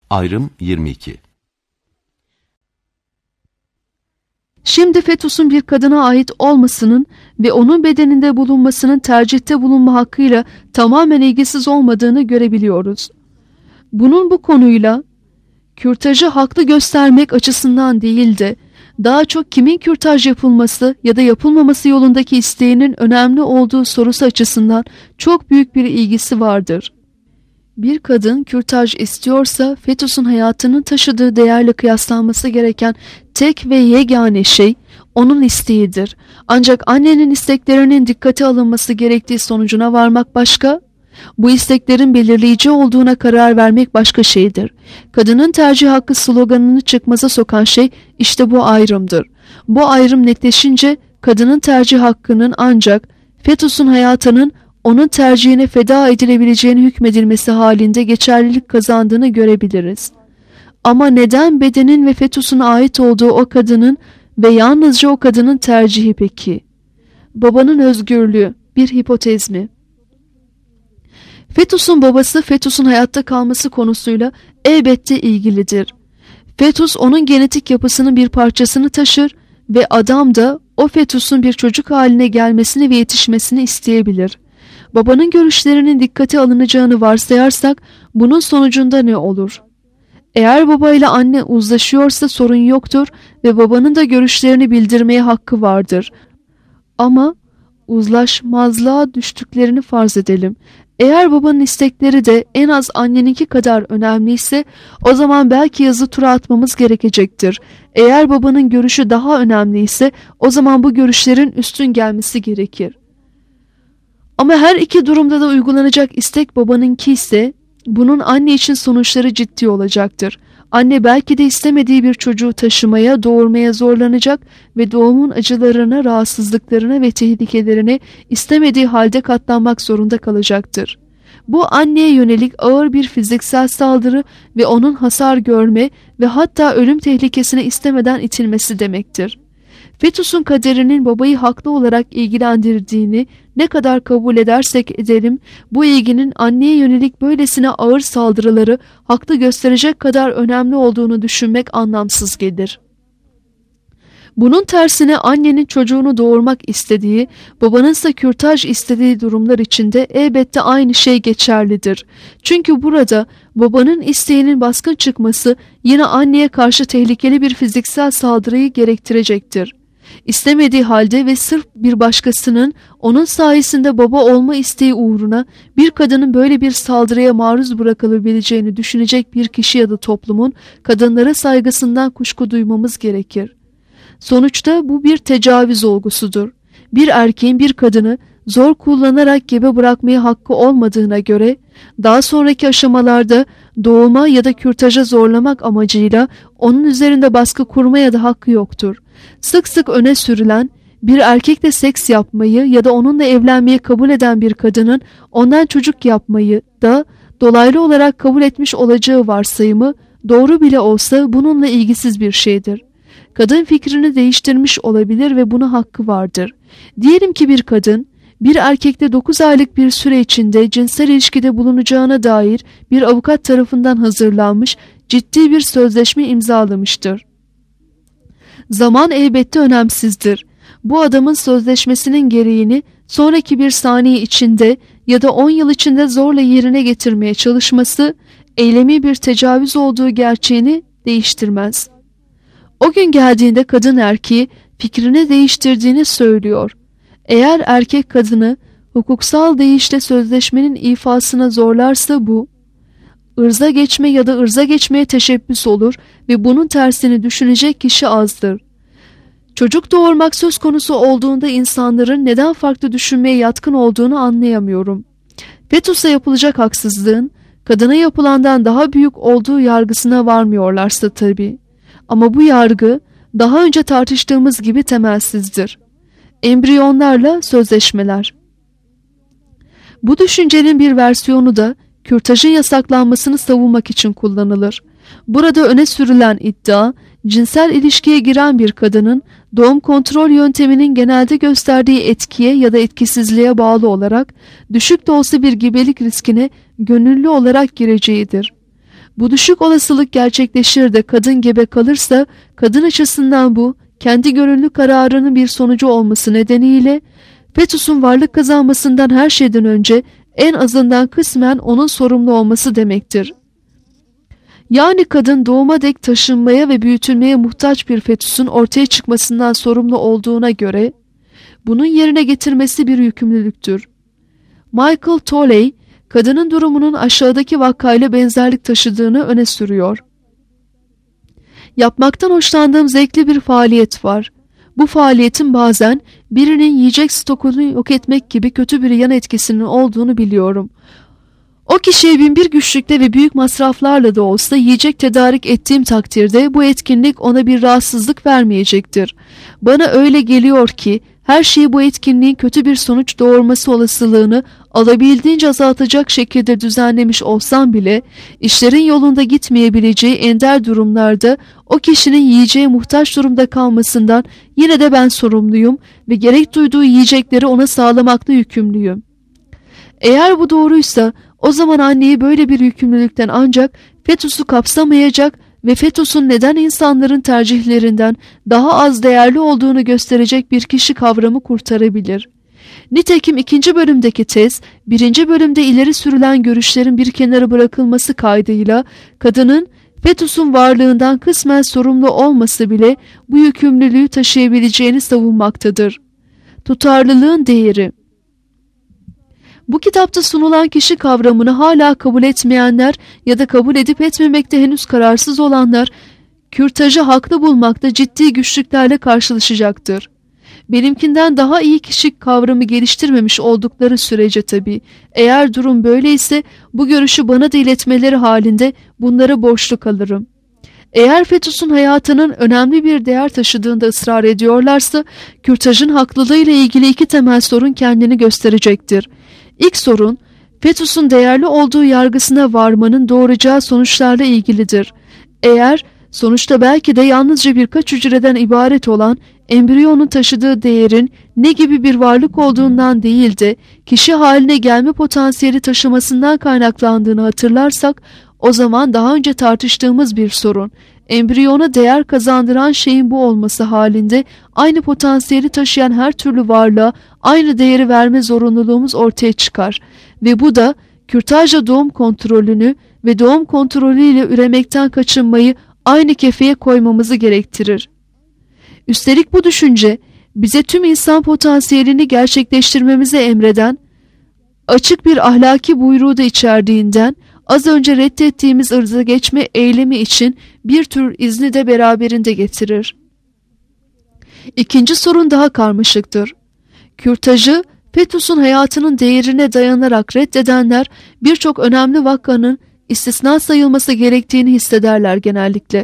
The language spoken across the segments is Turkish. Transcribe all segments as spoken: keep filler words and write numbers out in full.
Ayrım yirmi iki. Şimdi fetusun bir kadına ait olmasının ve onun bedeninde bulunmasının tercihte bulunma hakkıyla tamamen ilgisiz olmadığını görebiliyoruz. Bunun bu konuyla kürtajı haklı göstermek açısından değil de daha çok kimin kürtaj yapılması ya da yapılmaması yolundaki isteğinin önemli olduğu sorusu açısından çok büyük bir ilgisi vardır. Bir kadın kürtaj istiyorsa fetusun hayatının taşıdığı değerle kıyaslanması gereken tek ve yegane şey onun isteğidir. Ancak annenin isteklerinin dikkate alınması gerektiği sonucuna varmak başka, bu isteklerin belirleyici olduğuna karar vermek başka şeydir. Kadının tercih hakkı sloganını çıkmaza sokan şey işte bu ayrımdır. Bu ayrım netleşince kadının tercih hakkının ancak fetusun hayatının onun tercihine feda edilebileceğine hükmedilmesi halinde geçerlilik kazandığını görebiliriz. Ama neden bedenin ve fetusun ait olduğu o kadının ve yalnızca o kadının tercihi peki? Babanın özgürlüğü bir hipotez mi? Fetusun babası fetusun hayatta kalması konusuyla elbette ilgilidir. Fetus onun genetik yapısının bir parçasını taşır ve adam da o fetusun bir çocuk haline gelmesini ve yetişmesini isteyebilir. Babanın görüşlerinin dikkate alınacağını varsayarsak bunun sonucunda ne olur? Eğer baba ile anne uzlaşıyorsa sorun yoktur ve babanın da görüşlerini bildirmeye hakkı vardır. Ama uzlaşmazlığa düştüklerini farz edelim. Eğer babanın istekleri de en az anneninki kadar önemliyse o zaman belki yazı tura atmamız gerekecektir. Eğer babanın görüşü daha önemliyse o zaman bu görüşlerin üstün gelmesi gerekir. Ama her iki durumda da uygulanacak istek babanınki ise bunun anne için sonuçları ciddi olacaktır. Anne belki de istemediği bir çocuğu taşımaya, doğurmaya zorlanacak ve doğumun acılarına, rahatsızlıklarına ve tehlikelerine istemediği halde katlanmak zorunda kalacaktır. Bu anneye yönelik ağır bir fiziksel saldırı ve onun hasar görme ve hatta ölüm tehlikesine istemeden itilmesi demektir. Fetusun kaderinin babayı haklı olarak ilgilendirdiğini ne kadar kabul edersek edelim, bu ilginin anneye yönelik böylesine ağır saldırıları haklı gösterecek kadar önemli olduğunu düşünmek anlamsız gelir. Bunun tersine annenin çocuğunu doğurmak istediği, babanın ise kürtaj istediği durumlar içinde elbette aynı şey geçerlidir. Çünkü burada babanın isteğinin baskın çıkması yine anneye karşı tehlikeli bir fiziksel saldırıyı gerektirecektir. İstemediği halde ve sırf bir başkasının onun sayesinde baba olma isteği uğruna bir kadının böyle bir saldırıya maruz bırakılabileceğini düşünecek bir kişi ya da toplumun kadınlara saygısından kuşku duymamız gerekir. Sonuçta bu bir tecavüz olgusudur. Bir erkeğin bir kadını zor kullanarak gebe bırakmaya hakkı olmadığına göre daha sonraki aşamalarda doğuma ya da kürtaja zorlamak amacıyla onun üzerinde baskı kurmaya da hakkı yoktur. Sık sık öne sürülen bir erkekle seks yapmayı ya da onunla evlenmeyi kabul eden bir kadının ondan çocuk yapmayı da dolaylı olarak kabul etmiş olacağı varsayımı doğru bile olsa bununla ilgisiz bir şeydir. Kadın fikrini değiştirmiş olabilir ve buna hakkı vardır. Diyelim ki bir kadın bir erkekle dokuz aylık bir süre içinde cinsel ilişkide bulunacağına dair bir avukat tarafından hazırlanmış ciddi bir sözleşme imzalamıştır. Zaman elbette önemsizdir. Bu adamın sözleşmesinin gereğini sonraki bir saniye içinde ya da on yıl içinde zorla yerine getirmeye çalışması eylemi bir tecavüz olduğu gerçeğini değiştirmez. O gün geldiğinde kadın erkeği fikrini değiştirdiğini söylüyor. Eğer erkek kadını hukuksal deyişle sözleşmenin ifasına zorlarsa bu, ırza geçme ya da ırza geçmeye teşebbüs olur ve bunun tersini düşünecek kişi azdır. Çocuk doğurmak söz konusu olduğunda insanların neden farklı düşünmeye yatkın olduğunu anlayamıyorum. Fetus'a yapılacak haksızlığın kadına yapılandan daha büyük olduğu yargısına varmıyorlarsa tabii. Ama bu yargı daha önce tartıştığımız gibi temelsizdir. Embriyonlarla sözleşmeler. Bu düşüncenin bir versiyonu da kürtajın yasaklanmasını savunmak için kullanılır. Burada öne sürülen iddia, cinsel ilişkiye giren bir kadının doğum kontrol yönteminin genelde gösterdiği etkiye ya da etkisizliğe bağlı olarak düşük de olsa bir gebelik riskine gönüllü olarak gireceğidir. Bu düşük olasılık gerçekleşir de kadın gebe kalırsa, kadın açısından bu kendi gönüllü kararının bir sonucu olması nedeniyle fetüsün varlık kazanmasından her şeyden önce en azından kısmen onun sorumlu olması demektir. Yani kadın doğuma dek taşınmaya ve büyütülmeye muhtaç bir fetüsün ortaya çıkmasından sorumlu olduğuna göre bunun yerine getirmesi bir yükümlülüktür. Michael Tolley, kadının durumunun aşağıdaki vakayla benzerlik taşıdığını öne sürüyor. Yapmaktan hoşlandığım zevkli bir faaliyet var. Bu faaliyetin bazen birinin yiyecek stokunu yok etmek gibi kötü bir yan etkisinin olduğunu biliyorum. O kişiye binbir güçlükte ve büyük masraflarla da olsa yiyecek tedarik ettiğim takdirde bu etkinlik ona bir rahatsızlık vermeyecektir. Bana öyle geliyor ki her şeyi bu etkinliğin kötü bir sonuç doğurması olasılığını alabildiğince azaltacak şekilde düzenlemiş olsam bile işlerin yolunda gitmeyebileceği ender durumlarda o kişinin yiyeceğe muhtaç durumda kalmasından yine de ben sorumluyum ve gerek duyduğu yiyecekleri ona sağlamakla yükümlüyüm. Eğer bu doğruysa o zaman anneyi böyle bir yükümlülükten ancak fetüsü kapsamayacak ve fetüsün neden insanların tercihlerinden daha az değerli olduğunu gösterecek bir kişi kavramı kurtarabilir. Nitekim ikinci bölümdeki tez, birinci bölümde ileri sürülen görüşlerin bir kenara bırakılması kaydıyla kadının fetüsün varlığından kısmen sorumlu olması bile bu yükümlülüğü taşıyabileceğini savunmaktadır. Tutarlılığın değeri. Bu kitapta sunulan kişi kavramını hala kabul etmeyenler ya da kabul edip etmemekte henüz kararsız olanlar, kürtajı haklı bulmakta ciddi güçlüklerle karşılaşacaktır. Benimkinden daha iyi kişi kavramı geliştirmemiş oldukları sürece tabii, eğer durum böyleyse bu görüşü bana da iletmeleri halinde bunlara borçlu kalırım. Eğer fetüsün hayatının önemli bir değer taşıdığında ısrar ediyorlarsa, kürtajın haklılığıyla ilgili iki temel sorun kendini gösterecektir. İlk sorun, fetüsün değerli olduğu yargısına varmanın doğuracağı sonuçlarla ilgilidir. Eğer sonuçta belki de yalnızca birkaç hücreden ibaret olan embriyonun taşıdığı değerin ne gibi bir varlık olduğundan değil de kişi haline gelme potansiyeli taşımasından kaynaklandığını hatırlarsak, o zaman daha önce tartıştığımız bir sorun, embriyona değer kazandıran şeyin bu olması halinde aynı potansiyeli taşıyan her türlü varlığa aynı değeri verme zorunluluğumuz ortaya çıkar ve bu da kürtajla doğum kontrolünü ve doğum kontrolüyle üremekten kaçınmayı aynı kefeye koymamızı gerektirir. Üstelik bu düşünce bize tüm insan potansiyelini gerçekleştirmemizi emreden açık bir ahlaki buyruğu da içerdiğinden az önce reddettiğimiz ırza geçme eylemi için bir tür izni de beraberinde getirir. İkinci sorun daha karmaşıktır. Kürtajı fetüsün hayatının değerine dayanarak reddedenler birçok önemli vakanın istisna sayılması gerektiğini hissederler genellikle.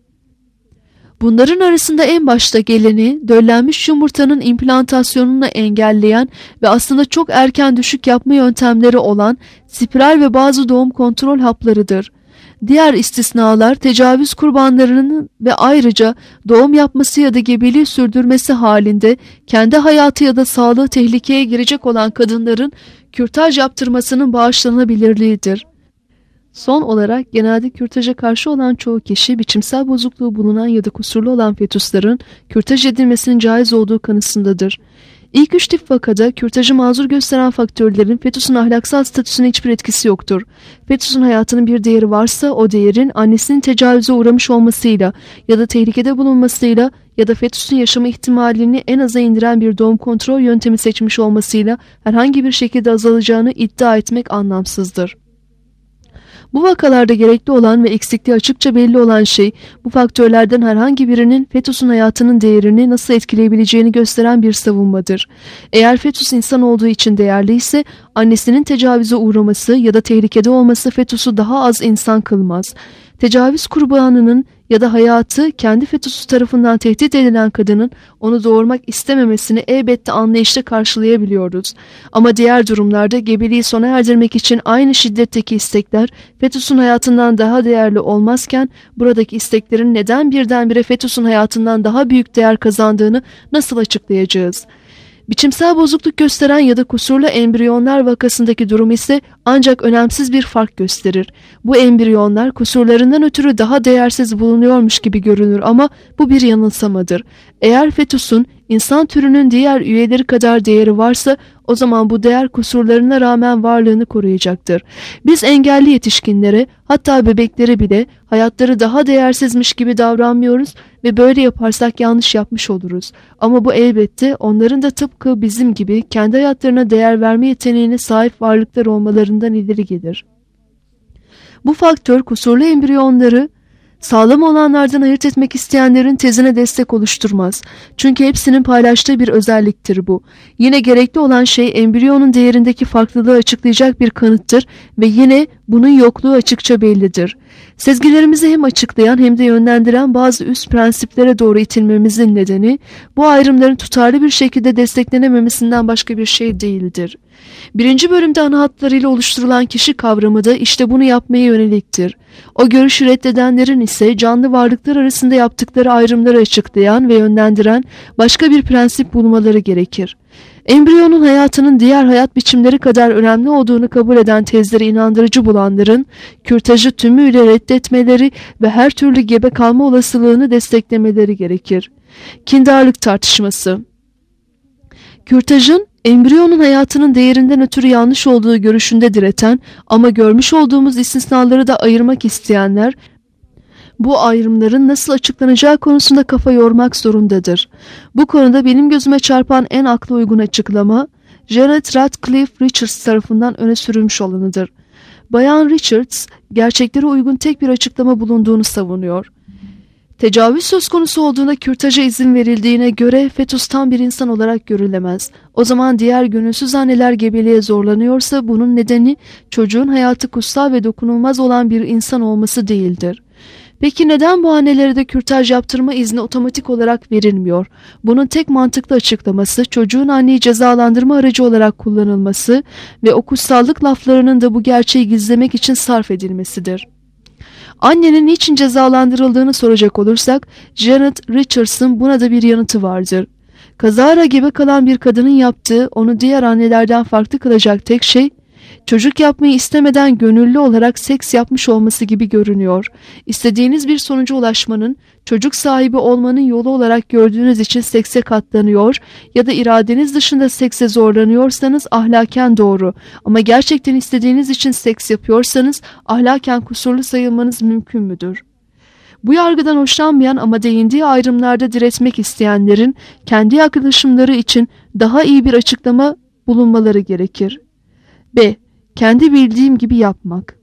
Bunların arasında en başta geleni döllenmiş yumurtanın implantasyonunu engelleyen ve aslında çok erken düşük yapma yöntemleri olan spiral ve bazı doğum kontrol haplarıdır. Diğer istisnalar tecavüz kurbanlarının ve ayrıca doğum yapması ya da gebeliği sürdürmesi halinde kendi hayatı ya da sağlığı tehlikeye girecek olan kadınların kürtaj yaptırmasının bağışlanabilirliğidir. Son olarak genelde kürtaja karşı olan çoğu kişi biçimsel bozukluğu bulunan ya da kusurlu olan fetüslerin kürtaj edilmesinin caiz olduğu kanısındadır. İlk üç tip vakada kürtajı mazur gösteren faktörlerin fetüsün ahlaksal statüsüne hiçbir etkisi yoktur. Fetüsün hayatının bir değeri varsa o değerin annesinin tecavüze uğramış olmasıyla ya da tehlikede bulunmasıyla ya da fetüsün yaşama ihtimalini en aza indiren bir doğum kontrol yöntemi seçmiş olmasıyla herhangi bir şekilde azalacağını iddia etmek anlamsızdır. Bu vakalarda gerekli olan ve eksikliği açıkça belli olan şey, bu faktörlerden herhangi birinin fetüsün hayatının değerini nasıl etkileyebileceğini gösteren bir savunmadır. Eğer fetüs insan olduğu için değerli ise, annesinin tecavüze uğraması ya da tehlikede olması fetüsü daha az insan kılmaz. Tecavüz kurbanının ya da hayatı kendi fetüsü tarafından tehdit edilen kadının onu doğurmak istememesini elbette anlayışla karşılayabiliyoruz. Ama diğer durumlarda gebeliği sona erdirmek için aynı şiddetteki istekler fetüsün hayatından daha değerli olmazken buradaki isteklerin neden birdenbire fetüsün hayatından daha büyük değer kazandığını nasıl açıklayacağız? Biçimsel bozukluk gösteren ya da kusurlu embriyonlar vakasındaki durum ise ancak önemsiz bir fark gösterir. Bu embriyonlar kusurlarından ötürü daha değersiz bulunuyormuş gibi görünür ama bu bir yanılsamadır. Eğer fetüsün insan türünün diğer üyeleri kadar değeri varsa o zaman bu değer kusurlarına rağmen varlığını koruyacaktır. Biz engelli yetişkinlere, hatta bebeklere bile hayatları daha değersizmiş gibi davranmıyoruz ve böyle yaparsak yanlış yapmış oluruz. Ama bu elbette onların da tıpkı bizim gibi kendi hayatlarına değer verme yeteneğine sahip varlıklar olmalarından ileri gelir. Bu faktör kusurlu embriyonları sağlam olanlardan ayırt etmek isteyenlerin tezine destek oluşturmaz. Çünkü hepsinin paylaştığı bir özelliktir bu. Yine gerekli olan şey embriyonun değerindeki farklılığı açıklayacak bir kanıttır ve yine bunun yokluğu açıkça bellidir. Sezgilerimizi hem açıklayan hem de yönlendiren bazı üst prensiplere doğru itilmemizin nedeni bu ayrımların tutarlı bir şekilde desteklenememesinden başka bir şey değildir. Birinci bölümde ana hatlarıyla oluşturulan kişi kavramı da işte bunu yapmaya yöneliktir. O görüşü reddedenlerin ise canlı varlıklar arasında yaptıkları ayrımları açıklayan ve yönlendiren başka bir prensip bulmaları gerekir. Embriyonun hayatının diğer hayat biçimleri kadar önemli olduğunu kabul eden tezleri inandırıcı bulanların kürtajı tümüyle reddetmeleri ve her türlü gebe kalma olasılığını desteklemeleri gerekir. Kindarlık tartışması. Kürtajın embriyonun hayatının değerinden ötürü yanlış olduğu görüşünde direten ama görmüş olduğumuz istisnaları da ayırmak isteyenler bu ayrımların nasıl açıklanacağı konusunda kafa yormak zorundadır. Bu konuda benim gözüme çarpan en akla uygun açıklama Janet Radcliffe Richards tarafından öne sürülmüş olanıdır. Bayan Richards gerçeklere uygun tek bir açıklama bulunduğunu savunuyor. Tecavüz söz konusu olduğunda kürtaja izin verildiğine göre fetüs tam bir insan olarak görülemez. O zaman diğer gönülsüz anneler gebeliğe zorlanıyorsa bunun nedeni çocuğun hayatı kutsal ve dokunulmaz olan bir insan olması değildir. Peki neden bu annelere de kürtaj yaptırma izni otomatik olarak verilmiyor? Bunun tek mantıklı açıklaması çocuğun anneyi cezalandırma aracı olarak kullanılması ve o kutsallık laflarının da bu gerçeği gizlemek için sarf edilmesidir. Annenin niçin cezalandırıldığını soracak olursak Janet Richards'ın buna da bir yanıtı vardır. Kazara gebe kalan bir kadının yaptığı onu diğer annelerden farklı kılacak tek şey çocuk yapmayı istemeden gönüllü olarak seks yapmış olması gibi görünüyor. İstediğiniz bir sonuca ulaşmanın çocuk sahibi olmanın yolu olarak gördüğünüz için sekse katlanıyor ya da iradeniz dışında sekse zorlanıyorsanız ahlaken doğru ama gerçekten istediğiniz için seks yapıyorsanız ahlaken kusurlu sayılmanız mümkün müdür? Bu yargıdan hoşlanmayan ama değindiği ayrımlarda diretmek isteyenlerin kendi yaklaşımları için daha iyi bir açıklama bulunmaları gerekir. B. Kendi bildiğim gibi yapmak.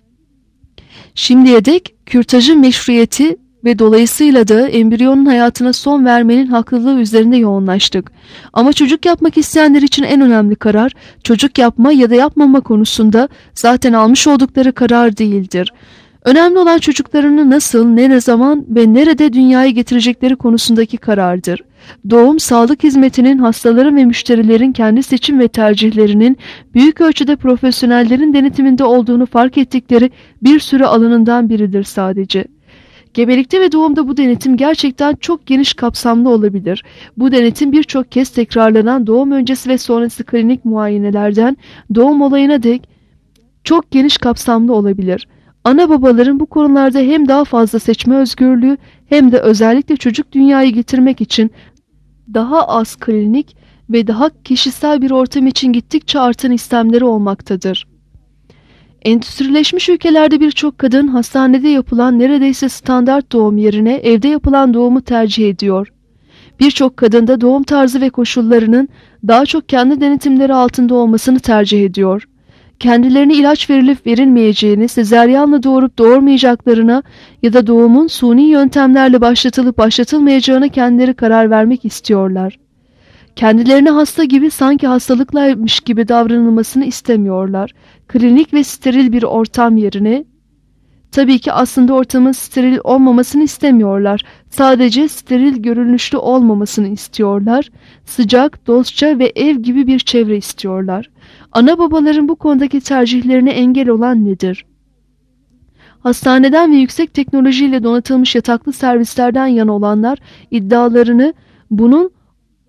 Şimdiye dek kürtajın meşruiyeti ve dolayısıyla da embriyonun hayatına son vermenin haklılığı üzerinde yoğunlaştık. Ama çocuk yapmak isteyenler için en önemli karar çocuk yapma ya da yapmama konusunda zaten almış oldukları karar değildir. Önemli olan çocuklarını nasıl, ne zaman ve nerede dünyaya getirecekleri konusundaki karardır. Doğum sağlık hizmetinin hastaların ve müşterilerin kendi seçim ve tercihlerinin büyük ölçüde profesyonellerin denetiminde olduğunu fark ettikleri bir sürü alanından biridir sadece. Gebelikte ve doğumda bu denetim gerçekten çok geniş kapsamlı olabilir. Bu denetim birçok kez tekrarlanan doğum öncesi ve sonrası klinik muayenelerden doğum olayına dek çok geniş kapsamlı olabilir. Ana babaların bu konularda hem daha fazla seçme özgürlüğü hem de özellikle çocuk dünyaya getirmek için daha az klinik ve daha kişisel bir ortam için gittikçe artan istemleri olmaktadır. Endüstrileşmiş ülkelerde birçok kadın hastanede yapılan neredeyse standart doğum yerine evde yapılan doğumu tercih ediyor. Birçok kadın da doğum tarzı ve koşullarının daha çok kendi denetimleri altında olmasını tercih ediyor. Kendilerine ilaç verilip verilmeyeceğini, sezaryenle doğurup doğurmayacaklarına ya da doğumun suni yöntemlerle başlatılıp başlatılmayacağına kendileri karar vermek istiyorlar. Kendilerine hasta gibi sanki hastalıklaymış gibi davranılmasını istemiyorlar. Klinik ve steril bir ortam yerine, tabii ki aslında ortamın steril olmamasını istemiyorlar. Sadece steril görünüşlü olmamasını istiyorlar. Sıcak, dostça ve ev gibi bir çevre istiyorlar. Ana babaların bu konudaki tercihlerine engel olan nedir? Hastaneden ve yüksek teknolojiyle donatılmış yataklı servislerden yana olanlar iddialarını bunun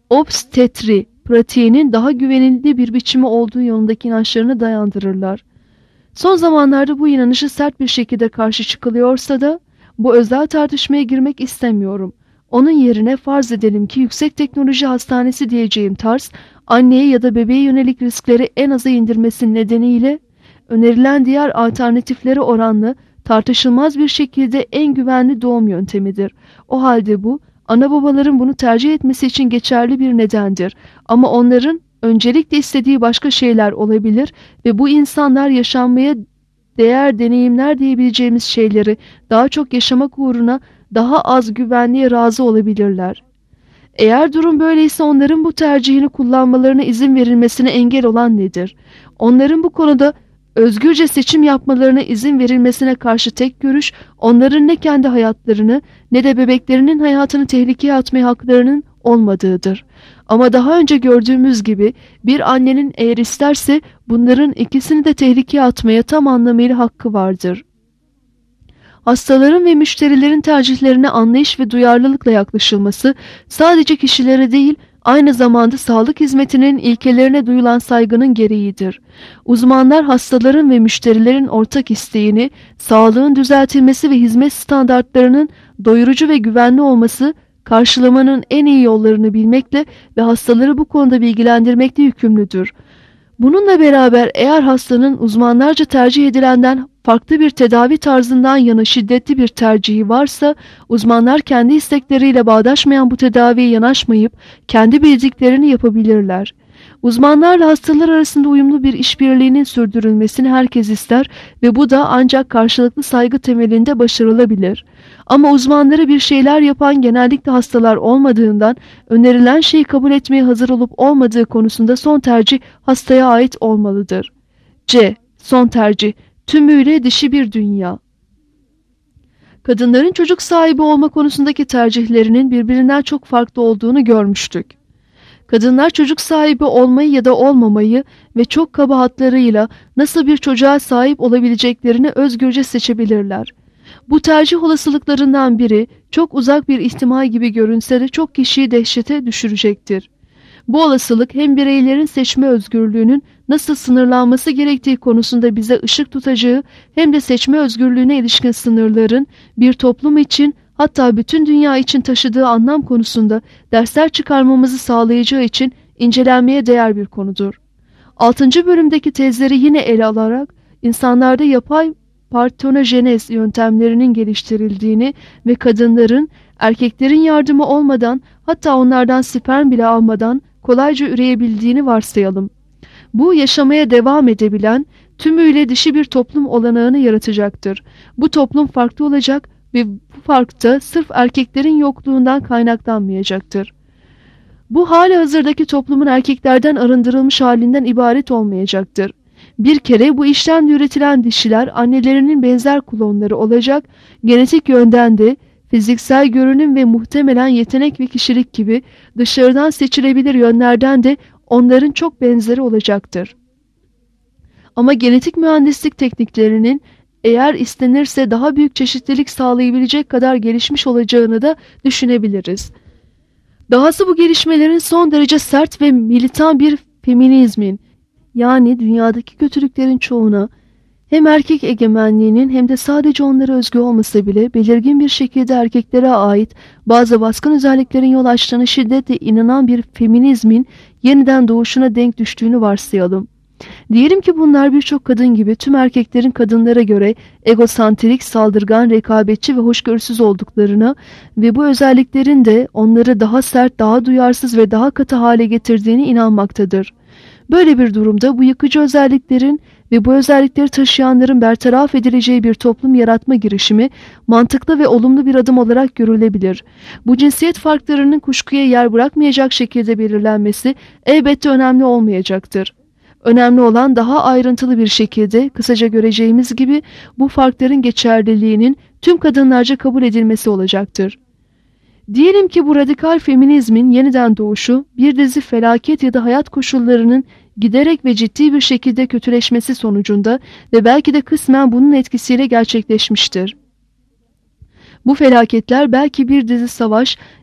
obstetri pratiğinin daha güvenilir bir biçimi olduğu yolundaki inançlarına dayandırırlar. Son zamanlarda bu inanışı sert bir şekilde karşı çıkılıyorsa da bu özel tartışmaya girmek istemiyorum. Onun yerine farz edelim ki yüksek teknoloji hastanesi diyeceğim tarz, anneye ya da bebeğe yönelik riskleri en aza indirmesi nedeniyle önerilen diğer alternatiflere oranla tartışılmaz bir şekilde en güvenli doğum yöntemidir. O halde bu, ana babaların bunu tercih etmesi için geçerli bir nedendir. Ama onların öncelikle istediği başka şeyler olabilir ve bu insanlar yaşanmaya değer deneyimler diyebileceğimiz şeyleri daha çok yaşamak uğruna daha az güvenliğe razı olabilirler. Eğer durum böyleyse onların bu tercihini kullanmalarına izin verilmesine engel olan nedir? Onların bu konuda özgürce seçim yapmalarına izin verilmesine karşı tek görüş, onların ne kendi hayatlarını ne de bebeklerinin hayatını tehlikeye atmaya haklarının olmadığıdır. Ama daha önce gördüğümüz gibi bir annenin eğer isterse bunların ikisini de tehlikeye atmaya tam anlamıyla hakkı vardır. Hastaların ve müşterilerin tercihlerine anlayış ve duyarlılıkla yaklaşılması sadece kişilere değil, aynı zamanda sağlık hizmetinin ilkelerine duyulan saygının gereğidir. Uzmanlar hastaların ve müşterilerin ortak isteğini, sağlığın düzeltilmesi ve hizmet standartlarının doyurucu ve güvenli olması, karşılamanın en iyi yollarını bilmekle ve hastaları bu konuda bilgilendirmekle yükümlüdür. Bununla beraber eğer hastanın uzmanlarca tercih edilenden farklı bir tedavi tarzından yana şiddetli bir tercihi varsa, uzmanlar kendi istekleriyle bağdaşmayan bu tedaviye yanaşmayıp kendi bildiklerini yapabilirler. Uzmanlarla hastalar arasında uyumlu bir işbirliğinin sürdürülmesini herkes ister ve bu da ancak karşılıklı saygı temelinde başarılabilir. Ama uzmanlara bir şeyler yapan genellikle hastalar olmadığından önerilen şeyi kabul etmeye hazır olup olmadığı konusunda son tercih hastaya ait olmalıdır. C. Son tercih. Tümüyle dişi bir dünya. Kadınların çocuk sahibi olma konusundaki tercihlerinin birbirinden çok farklı olduğunu görmüştük. Kadınlar çocuk sahibi olmayı ya da olmamayı ve çok kabahatlarıyla nasıl bir çocuğa sahip olabileceklerini özgürce seçebilirler. Bu tercih olasılıklarından biri çok uzak bir ihtimal gibi görünse de çok kişiyi dehşete düşürecektir. Bu olasılık hem bireylerin seçme özgürlüğünün nasıl sınırlanması gerektiği konusunda bize ışık tutacağı hem de seçme özgürlüğüne ilişkin sınırların bir toplum için hatta bütün dünya için taşıdığı anlam konusunda dersler çıkarmamızı sağlayacağı için incelenmeye değer bir konudur. altıncı bölümdeki tezleri yine ele alarak insanlarda yapay partenojenez yöntemlerinin geliştirildiğini ve kadınların erkeklerin yardımı olmadan hatta onlardan sperm bile almadan kolayca üreyebildiğini varsayalım. Bu yaşamaya devam edebilen tümüyle dişi bir toplum olanağını yaratacaktır. Bu toplum farklı olacak ve bu fark da sırf erkeklerin yokluğundan kaynaklanmayacaktır. Bu hali hazırdaki toplumun erkeklerden arındırılmış halinden ibaret olmayacaktır. Bir kere bu işlemle üretilen dişiler annelerinin benzer klonları olacak, genetik yönden de fiziksel görünüm ve muhtemelen yetenek ve kişilik gibi dışarıdan seçilebilir yönlerden de onların çok benzeri olacaktır. Ama genetik mühendislik tekniklerinin eğer istenirse daha büyük çeşitlilik sağlayabilecek kadar gelişmiş olacağını da düşünebiliriz. Dahası bu gelişmelerin son derece sert ve militan bir feminizmin, yani dünyadaki kötülüklerin çoğuna hem erkek egemenliğinin hem de sadece onlara özgü olmasa bile belirgin bir şekilde erkeklere ait bazı baskın özelliklerin yol açtığını şiddetle inanan bir feminizmin yeniden doğuşuna denk düştüğünü varsayalım. Diyelim ki bunlar birçok kadın gibi tüm erkeklerin kadınlara göre egosantrik, saldırgan, rekabetçi ve hoşgörüsüz olduklarına ve bu özelliklerin de onları daha sert, daha duyarsız ve daha katı hale getirdiğine inanmaktadır. Böyle bir durumda bu yıkıcı özelliklerin ve bu özellikleri taşıyanların bertaraf edileceği bir toplum yaratma girişimi mantıklı ve olumlu bir adım olarak görülebilir. Bu cinsiyet farklarının kuşkuya yer bırakmayacak şekilde belirlenmesi elbette önemli olmayacaktır. Önemli olan daha ayrıntılı bir şekilde kısaca göreceğimiz gibi bu farkların geçerliliğinin tüm kadınlarca kabul edilmesi olacaktır. Diyelim ki bu radikal feminizmin yeniden doğuşu bir dizi felaket ya da hayat koşullarının giderek ve ciddi bir şekilde kötüleşmesi sonucunda ve belki de kısmen bunun etkisiyle gerçekleşmiştir. Bu felaketler belki bir dizi savaş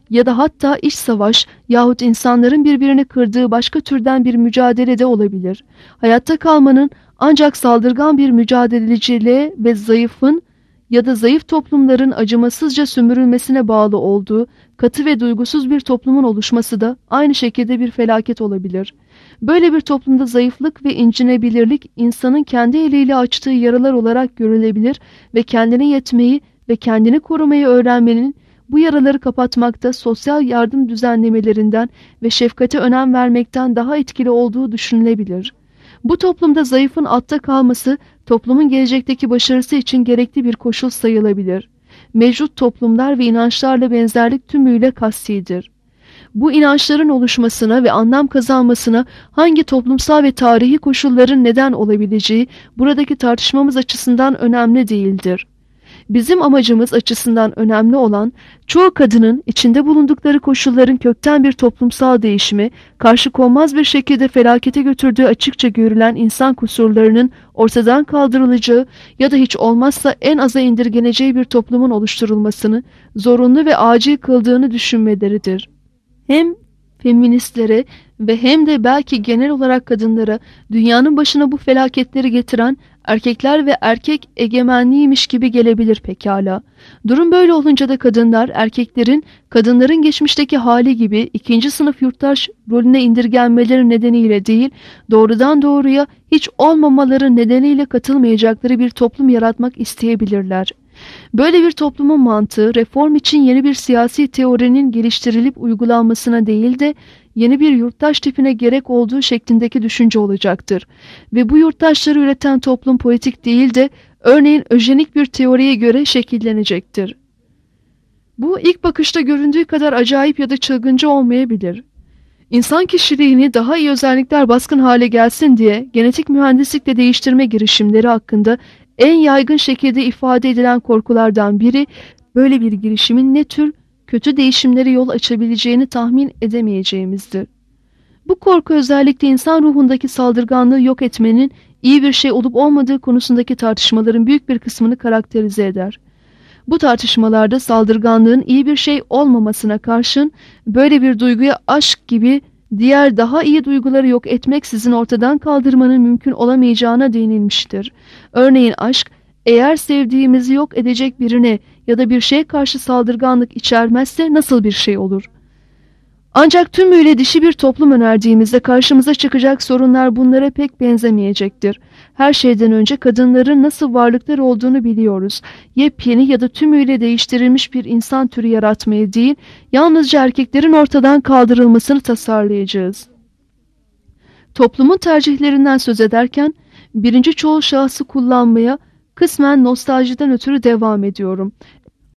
ya da hatta iç savaş yahut insanların birbirini kırdığı başka türden bir mücadele de olabilir. Hayatta kalmanın ancak saldırgan bir mücadeleciliğe ve zayıfın ya da zayıf toplumların acımasızca sömürülmesine bağlı olduğu katı ve duygusuz bir toplumun oluşması da aynı şekilde bir felaket olabilir. Böyle bir toplumda zayıflık ve incinebilirlik insanın kendi eliyle açtığı yaralar olarak görülebilir ve kendine yetmeyi ve kendini korumayı öğrenmenin bu yaraları kapatmakta sosyal yardım düzenlemelerinden ve şefkate önem vermekten daha etkili olduğu düşünülebilir. Bu toplumda zayıfın altta kalması toplumun gelecekteki başarısı için gerekli bir koşul sayılabilir. Mevcut toplumlar ve inançlarla benzerlik tümüyle kasti''dir. Bu inançların oluşmasına ve anlam kazanmasına hangi toplumsal ve tarihi koşulların neden olabileceği buradaki tartışmamız açısından önemli değildir. Bizim amacımız açısından önemli olan, çoğu kadının içinde bulundukları koşulların kökten bir toplumsal değişimi, karşı konmaz bir şekilde felakete götürdüğü açıkça görülen insan kusurlarının ortadan kaldırılacağı ya da hiç olmazsa en aza indirgeneceği bir toplumun oluşturulmasını zorunlu ve acil kıldığını düşünmeleridir. Hem feministlere ve hem de belki genel olarak kadınlara dünyanın başına bu felaketleri getiren erkekler ve erkek egemenliğiymiş gibi gelebilir pekala. Durum böyle olunca da kadınlar erkeklerin kadınların geçmişteki hali gibi ikinci sınıf yurttaş rolüne indirgenmeleri nedeniyle değil, doğrudan doğruya hiç olmamaları nedeniyle katılmayacakları bir toplum yaratmak isteyebilirler. Böyle bir toplumun mantığı reform için yeni bir siyasi teorinin geliştirilip uygulanmasına değil de yeni bir yurttaş tipine gerek olduğu şeklindeki düşünce olacaktır. Ve bu yurttaşları üreten toplum politik değil de örneğin öjenik bir teoriye göre şekillenecektir. Bu ilk bakışta göründüğü kadar acayip ya da çılgınca olmayabilir. İnsan kişiliğini daha iyi özellikler baskın hale gelsin diye genetik mühendislikle değiştirme girişimleri hakkında en yaygın şekilde ifade edilen korkulardan biri, böyle bir girişimin ne tür kötü değişimlere yol açabileceğini tahmin edemeyeceğimizdir. Bu korku özellikle insan ruhundaki saldırganlığı yok etmenin iyi bir şey olup olmadığı konusundaki tartışmaların büyük bir kısmını karakterize eder. Bu tartışmalarda saldırganlığın iyi bir şey olmamasına karşın böyle bir duyguya aşk gibi diğer daha iyi duyguları yok etmeksizin ortadan kaldırmanın mümkün olamayacağına değinilmiştir. Örneğin aşk, eğer sevdiğimizi yok edecek birine ya da bir şeye karşı saldırganlık içermezse nasıl bir şey olur? Ancak tümüyle dişi bir toplum önerdiğimizde karşımıza çıkacak sorunlar bunlara pek benzemeyecektir. Her şeyden önce kadınların nasıl varlıklar olduğunu biliyoruz. Yepyeni ya da tümüyle değiştirilmiş bir insan türü yaratmayı değil, yalnızca erkeklerin ortadan kaldırılmasını tasarlayacağız. Toplumun tercihlerinden söz ederken birinci çoğul şahsı kullanmaya kısmen nostaljiden ötürü devam ediyorum.